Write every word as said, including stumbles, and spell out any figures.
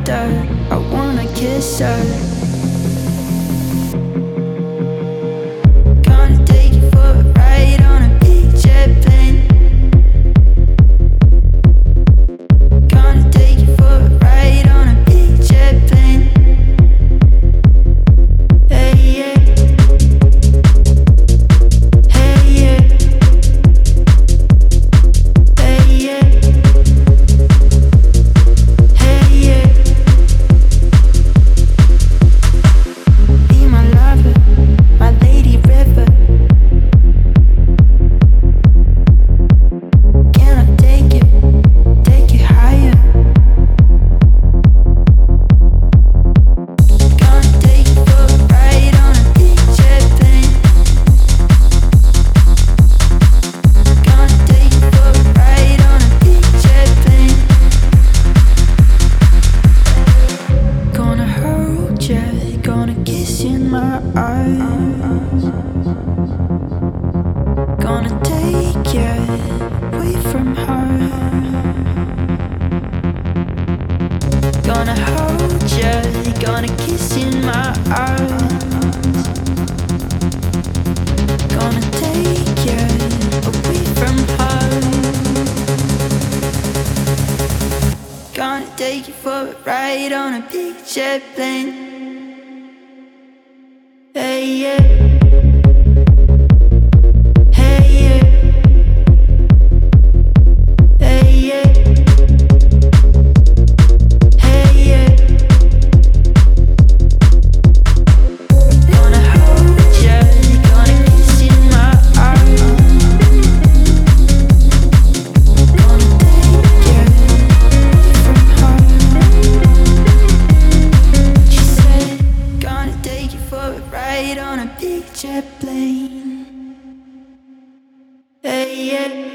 her. I wanna kiss her. Gonna take you for a ride on a big jet plane. Gonna take you for a ride on a big jet plane. Hey yeah. Hey yeah. Hey yeah. Hey yeah. Be my lover, my lady river. Can I take you, take you higher? Gonna take you for a ride on a big jet plane. Gonna take you for a ride on a big jet plane. Gonna hold ya, gonna kiss you in my eyes. Gonna take you away from her. Gonna hold ya, gonna kiss you in my eyes. Gonna take you away from her. Gonna take you for a ride on a big jet plane. Hey yeah. Hey yeah. Hey yeah. Hey yeah. Gonna hold ya, gonna kiss you in my arms. Gonna take you from her. She said, gonna take you for a ride on a big jet plane. Hey yeah.